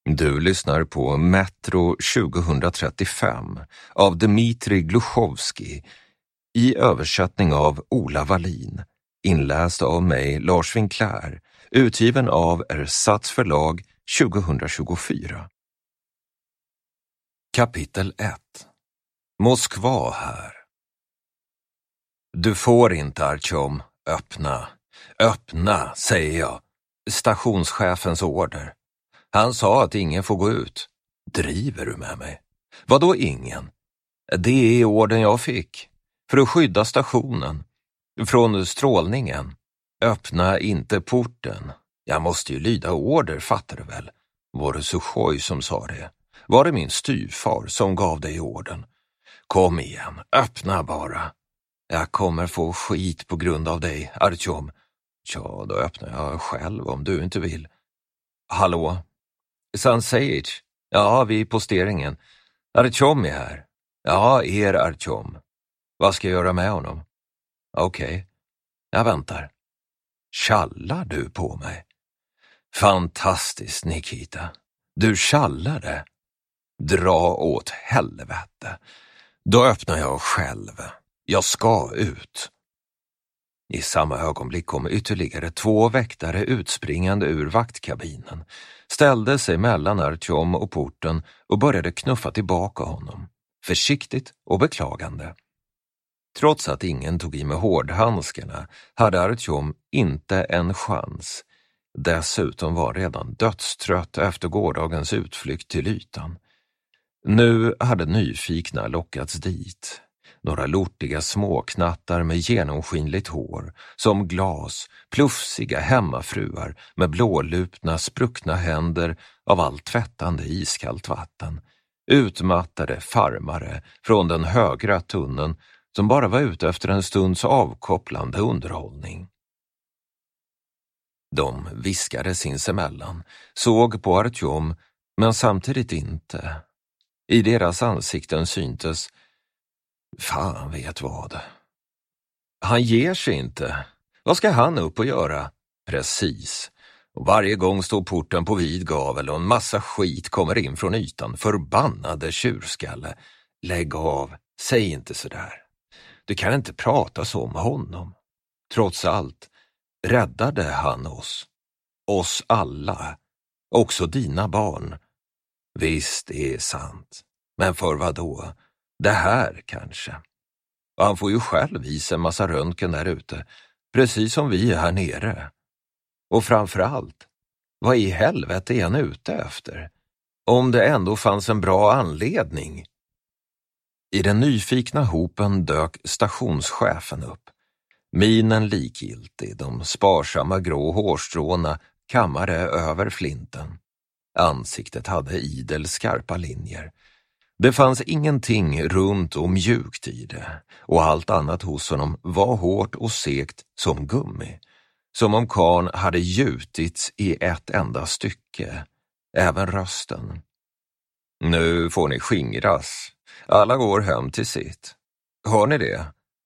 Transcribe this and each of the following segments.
Du lyssnar på Metro 2035 av Dmitrij Gluchovskij i översättning av Ola Wallin, inläst av mig Lars Winkler, utgiven av Ersatz förlag 2024. Kapitel 1. Moskva här. Du får inte, Artyom, öppna. Öppna, säger jag. Stationschefens order. Han sa att ingen får gå ut. Driver du med mig? Vadå ingen? Det är orden jag fick. För att skydda stationen. Från strålningen. Öppna inte porten. Jag måste ju lyda order, fattar du väl? Var det Suchoj som sa det? Var det min styvfar som gav dig orden? Kom igen, öppna bara. Jag kommer få skit på grund av dig, Artyom. Ja, då öppnar jag själv om du inte vill. Hallå? Sansejich? Ja, vi är på posteringen. Artyom är här. Ja, Artyom. Vad ska jag göra med honom? Okej, jag väntar. Tjallar du på mig? Fantastiskt, Nikita. Du tjallade. Dra åt helvete. Då öppnar jag själv. Jag ska ut. I samma ögonblick kom ytterligare 2 väktare utspringande ur vaktkabinen, ställde sig mellan Artyom och porten och började knuffa tillbaka honom, försiktigt och beklagande. Trots att ingen tog i med hårdhandskarna hade Artyom inte en chans. Dessutom var redan dödstrött efter gårdagens utflykt till ytan. Nu hade nyfikna lockats dit. Några lortiga småknattar med genomskinligt hår, som glas, plufsiga hemmafruar med blålupna, spruckna händer av allt tvättande iskallt vatten. Utmattade farmare från den högra tunneln som bara var ute efter en stunds avkopplande underhållning. De viskade sinsemellan, såg på Artyom, men samtidigt inte. I deras ansikten syntes, fan vet vad. Han ger sig inte. Vad ska han upp och göra? Precis. Och varje gång står porten på vid gavel och en massa skit kommer in från ytan. Förbannade tjurskalle. Lägg av. Säg inte sådär. Du kan inte prata så om honom. Trots allt räddade han oss. Oss alla. Också dina barn. Visst, det är sant. Men för vad då? Det här kanske. Och han får ju själv visa en massa röntgen där ute. Precis som vi är här nere. Och framförallt, vad i helvete är han ute efter? Om det ändå fanns en bra anledning. I den nyfikna hopen dök stationschefen upp. Minen likgiltig, de sparsamma grå hårstråna kammade över flinten. Ansiktet hade idel skarpa linjer. Det fanns ingenting runt och mjukt i det, och allt annat hos honom var hårt och segt som gummi. Som om karln hade gjutits i ett enda stycke, även rösten. Nu får ni skingras. Alla går hem till sitt. Hör ni det?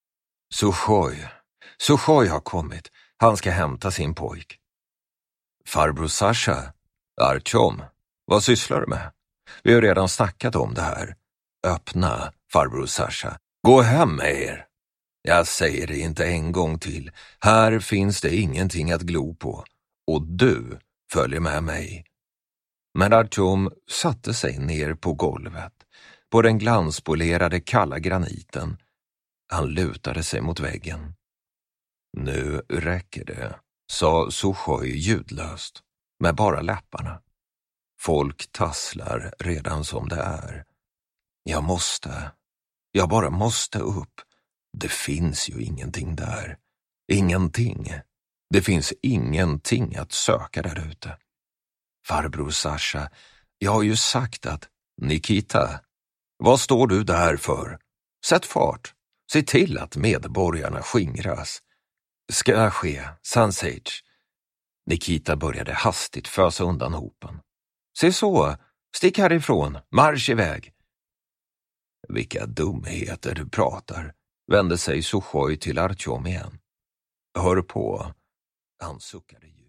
Suchoj har kommit. Han ska hämta sin pojk. Farbror Sasha, Artyom, vad sysslar du med? Vi har redan snackat om det här. Öppna, farbror Sasha. Gå hem med er. Jag säger det inte en gång till. Här finns det ingenting att glo på. Och du följer med mig. Men Artyom satte sig ner på golvet. På den glanspolerade kalla graniten. Han lutade sig mot väggen. Nu räcker det, sa Suchoj ljudlöst, med bara läpparna. Folk tasslar redan som det är. Jag bara måste upp. Det finns ju ingenting där. Ingenting. Det finns ingenting att söka där ute. Farbror Sasha, jag har ju sagt att... Nikita, vad står du där för? Sätt fart. Se till att medborgarna skingras. Ska ske, Sansejich. Nikita började hastigt fösa undan hopen. Se så, stick härifrån, marsch iväg. Vilka dumheter du pratar, vände sig Suchoj till Artyom igen. Hör på, han suckade.